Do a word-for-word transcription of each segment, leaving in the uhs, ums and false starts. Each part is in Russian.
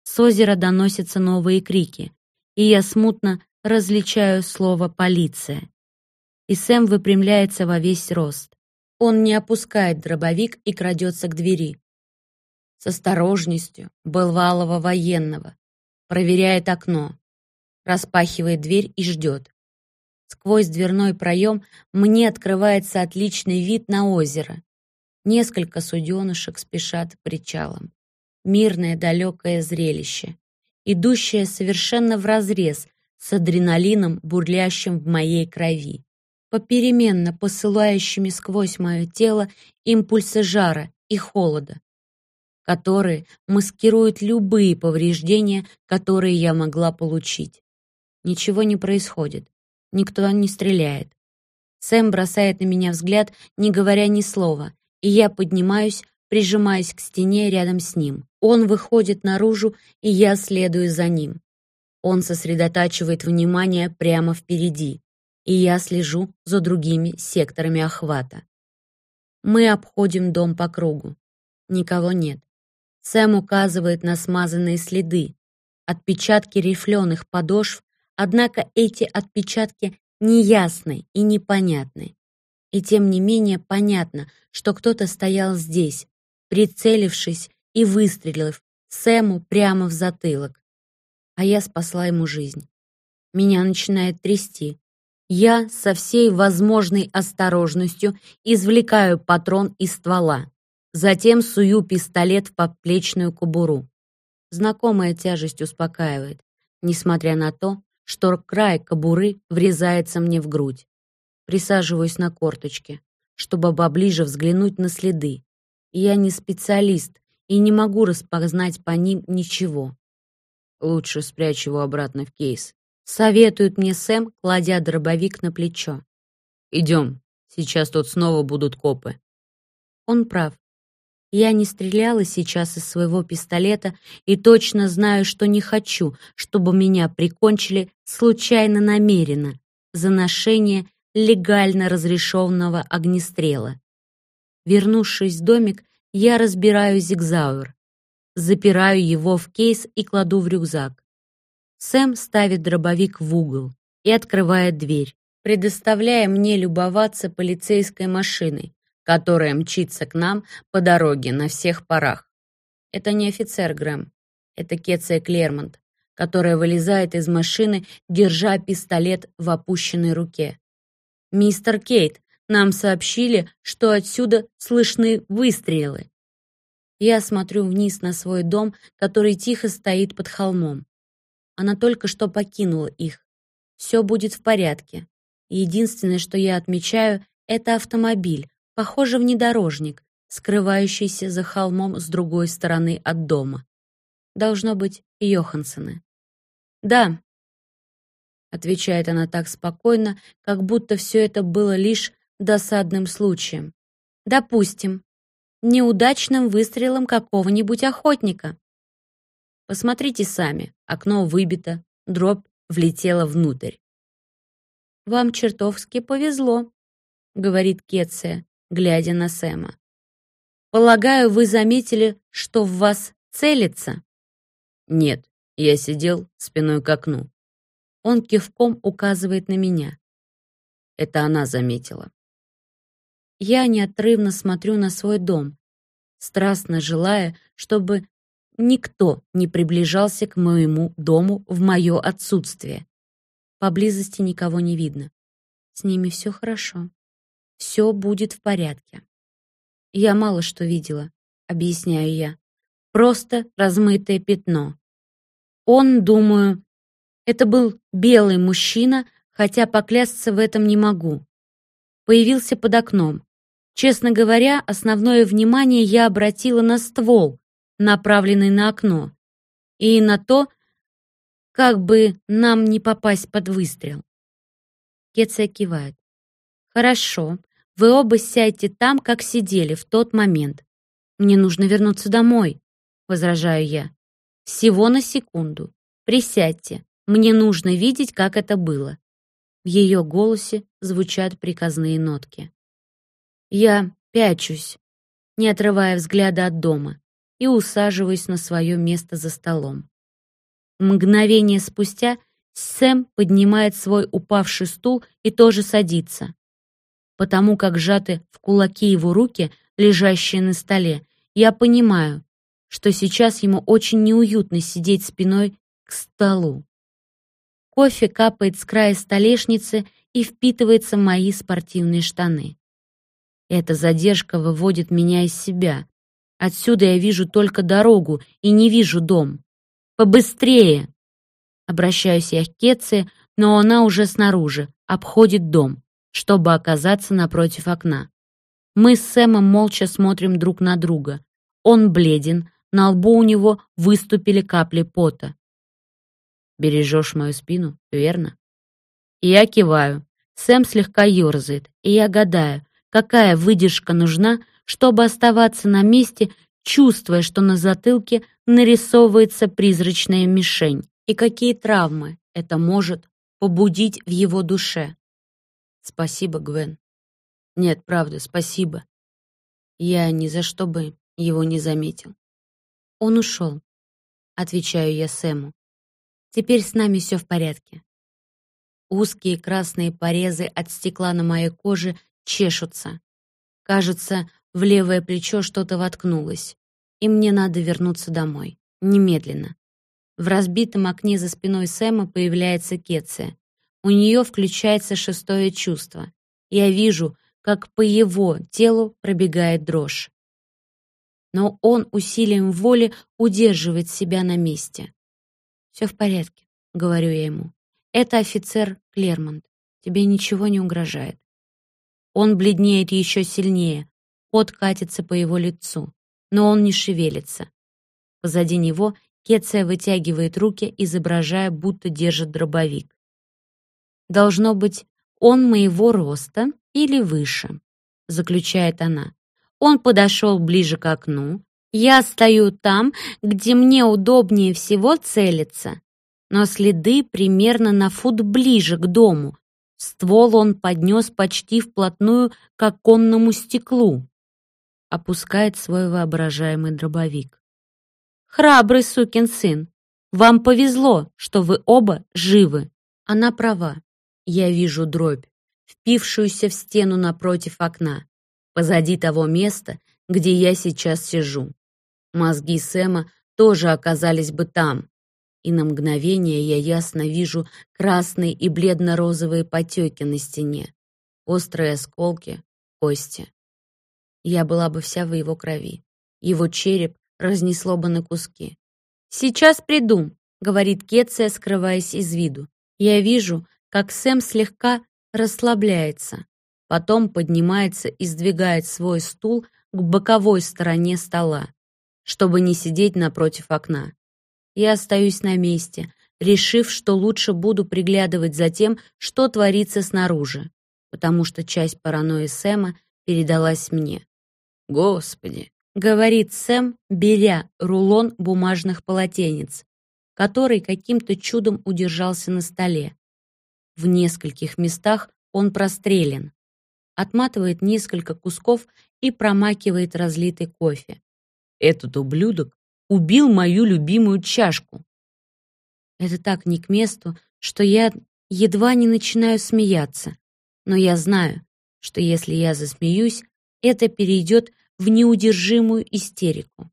С озера доносятся новые крики, и я смутно различаю слово «полиция». И Сэм выпрямляется во весь рост. Он не опускает дробовик и крадется к двери. С осторожностью бывалого военного. Проверяет окно. Распахивает дверь и ждет. Сквозь дверной проем мне открывается отличный вид на озеро. Несколько суденышек спешат к причалам. Мирное далекое зрелище, идущее совершенно вразрез с адреналином, бурлящим в моей крови, попеременно посылающими сквозь мое тело импульсы жара и холода, которые маскируют любые повреждения, которые я могла получить. Ничего не происходит, никто не стреляет. Сэм бросает на меня взгляд, не говоря ни слова, и я поднимаюсь, прижимаясь к стене рядом с ним. Он выходит наружу, и я следую за ним. Он сосредотачивает внимание прямо впереди, и я слежу за другими секторами охвата. Мы обходим дом по кругу. Никого нет. Сэм указывает на смазанные следы, отпечатки рифленых подошв, однако эти отпечатки неясны и непонятны. И тем не менее понятно, что кто-то стоял здесь, прицелившись и выстрелив Сэму прямо в затылок. А я спасла ему жизнь. Меня начинает трясти. Я со всей возможной осторожностью извлекаю патрон из ствола. Затем сую пистолет в подплечную кобуру. Знакомая тяжесть успокаивает, несмотря на то, что край кобуры врезается мне в грудь. Присаживаюсь на корточки, чтобы поближе взглянуть на следы. Я не специалист и не могу распознать по ним ничего. Лучше спрячь его обратно в кейс. Советует мне Сэм, кладя дробовик на плечо. Идем, сейчас тут снова будут копы. Он прав. Я не стреляла сейчас из своего пистолета и точно знаю, что не хочу, чтобы меня прикончили случайно намеренно за ношение легально разрешенного огнестрела. Вернувшись в домик, я разбираю зигзауэр, запираю его в кейс и кладу в рюкзак. Сэм ставит дробовик в угол и открывает дверь, предоставляя мне любоваться полицейской машиной, которая мчится к нам по дороге на всех парах. Это не офицер Грэм, это Кетция Клермонт, которая вылезает из машины, держа пистолет в опущенной руке. «Мистер Кейт, нам сообщили, что отсюда слышны выстрелы». Я смотрю вниз на свой дом, который тихо стоит под холмом. Она только что покинула их. Все будет в порядке. Единственное, что я отмечаю, это автомобиль, похоже, внедорожник, скрывающийся за холмом с другой стороны от дома. Должно быть, Йоханссены. «Да», — отвечает она так спокойно, как будто все это было лишь досадным случаем. «Допустим, неудачным выстрелом какого-нибудь охотника. Посмотрите сами, окно выбито, дробь влетела внутрь». «Вам чертовски повезло», — говорит Кетция, глядя на Сэма. «Полагаю, вы заметили, что в вас целится?» «Нет, я сидел спиной к окну». Он кивком указывает на меня. Это она заметила. Я неотрывно смотрю на свой дом, страстно желая, чтобы никто не приближался к моему дому в мое отсутствие. Поблизости никого не видно. С ними все хорошо. Все будет в порядке. Я мало что видела, объясняю я. Просто размытое пятно. Он, думаю, это был белый мужчина, хотя поклясться в этом не могу. Появился под окном. Честно говоря, основное внимание я обратила на ствол, направленный на окно, и на то, как бы нам не попасть под выстрел. Кетция кивает. «Хорошо, вы оба сядьте там, как сидели в тот момент. Мне нужно вернуться домой», — возражаю я. «Всего на секунду. Присядьте. Мне нужно видеть, как это было». В ее голосе звучат приказные нотки. Я пячусь, не отрывая взгляда от дома, и усаживаюсь на свое место за столом. Мгновение спустя Сэм поднимает свой упавший стул и тоже садится. Потому как сжаты в кулаки его руки, лежащие на столе, я понимаю, что сейчас ему очень неуютно сидеть спиной к столу. Кофе капает с края столешницы и впитывается в мои спортивные штаны. Эта задержка выводит меня из себя. Отсюда я вижу только дорогу и не вижу дом. «Побыстрее!» Обращаюсь я к Кетце, но она уже снаружи, обходит дом, чтобы оказаться напротив окна. Мы с Сэмом молча смотрим друг на друга. Он бледен, на лбу у него выступили капли пота. «Бережешь мою спину, верно?» Я киваю. Сэм слегка ерзает, и я гадаю, какая выдержка нужна, чтобы оставаться на месте, чувствуя, что на затылке нарисовывается призрачная мишень, и какие травмы это может побудить в его душе. Спасибо, Гвен. Нет, правда, спасибо. Я ни за что бы его не заметил. Он ушел, отвечаю я Сэму. Теперь с нами все в порядке. Узкие красные порезы от стекла на моей коже чешутся. Кажется, в левое плечо что-то воткнулось, и мне надо вернуться домой. Немедленно. В разбитом окне за спиной Сэма появляется Кетция. У нее включается шестое чувство. Я вижу, как по его телу пробегает дрожь. Но он усилием воли удерживает себя на месте. «Все в порядке», — говорю я ему. «Это офицер Клермонт. Тебе ничего не угрожает». Он бледнеет еще сильнее. Пот катится по его лицу, но он не шевелится. Позади него Кетция вытягивает руки, изображая, будто держит дробовик. «Должно быть, он моего роста или выше», — заключает она. Он подошел ближе к окну. Я стою там, где мне удобнее всего целиться, но следы примерно на фут ближе к дому. Ствол он поднес почти вплотную к оконному стеклу. Опускает свой воображаемый дробовик. «Храбрый сукин сын! Вам повезло, что вы оба живы!» Она права. Я вижу дробь, впившуюся в стену напротив окна, позади того места, где я сейчас сижу. Мозги Сэма тоже оказались бы там, и на мгновение я ясно вижу красные и бледно-розовые потеки на стене, острые осколки, кости. Я была бы вся в его крови. Его череп разнесло бы на куски. «Сейчас приду», — говорит Кетция, скрываясь из виду. Я вижу, как Сэм слегка расслабляется, потом поднимается и сдвигает свой стул к боковой стороне стола, чтобы не сидеть напротив окна. Я остаюсь на месте, решив, что лучше буду приглядывать за тем, что творится снаружи, потому что часть паранойи Сэма передалась мне. «Господи!» — говорит Сэм, беря рулон бумажных полотенец, который каким-то чудом удержался на столе. В нескольких местах он прострелен. Отматывает несколько кусков и промакивает разлитый кофе. «Этот ублюдок убил мою любимую чашку!» Это так не к месту, что я едва не начинаю смеяться. Но я знаю, что если я засмеюсь, это перейдет в неудержимую истерику.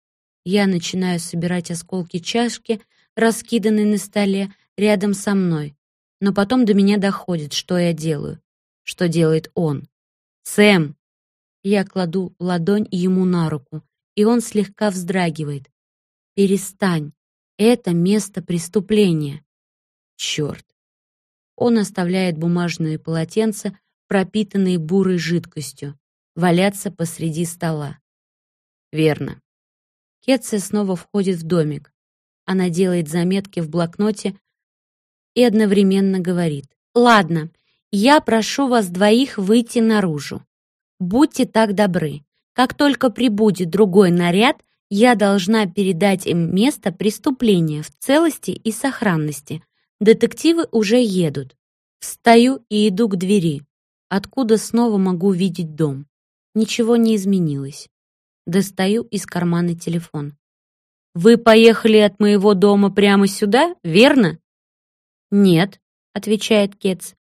Я начинаю собирать осколки чашки, раскиданные на столе рядом со мной, но потом до меня доходит, что я делаю, что делает он. «Сэм!» Я кладу ладонь ему на руку, и он слегка вздрагивает. «Перестань, это место преступления». Черт! Он оставляет бумажные полотенца, пропитанные бурой жидкостью, валяться посреди стола. Верно. Кетция снова входит в домик. Она делает заметки в блокноте и одновременно говорит: «Ладно, я прошу вас двоих выйти наружу. Будьте так добры. Как только прибудет другой наряд, я должна передать им место преступления в целости и сохранности. Детективы уже едут». Встаю и иду к двери, откуда снова могу видеть дом. Ничего не изменилось. Достаю из кармана телефон. «Вы поехали от моего дома прямо сюда, верно?» «Нет», — отвечает Кетс.